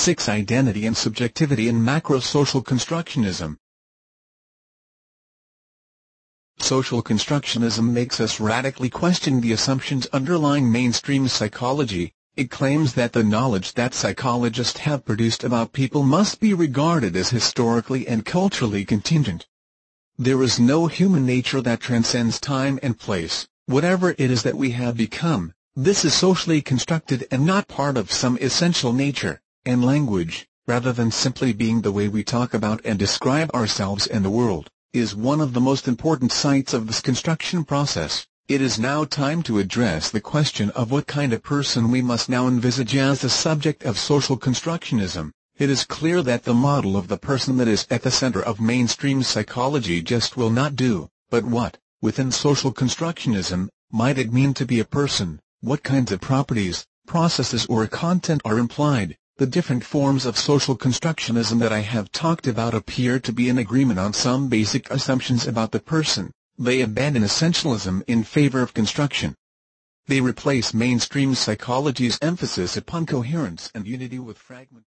6. Identity and subjectivity in macro-social constructionism. Social constructionism makes us radically question the assumptions underlying mainstream psychology. It claims that the knowledge that psychologists have produced about people must be regarded as historically and culturally contingent. There is no human nature that transcends time and place, whatever it is that we have become. This is socially constructed and not part of some essential nature and language, rather than simply being the way we talk about and describe ourselves and the world, is one of the most important sites of this construction process. It is now time to address the question of what kind of person we must now envisage as the subject of social constructionism. It is clear that the model of the person that is at the center of mainstream psychology just will not do. But what, within social constructionism, might it mean to be a person? What kinds of properties, processes or content are implied? The different forms of social constructionism that I have talked about appear to be in agreement on some basic assumptions about the person. They abandon essentialism in favor of construction. They replace mainstream psychology's emphasis upon coherence and unity with fragment.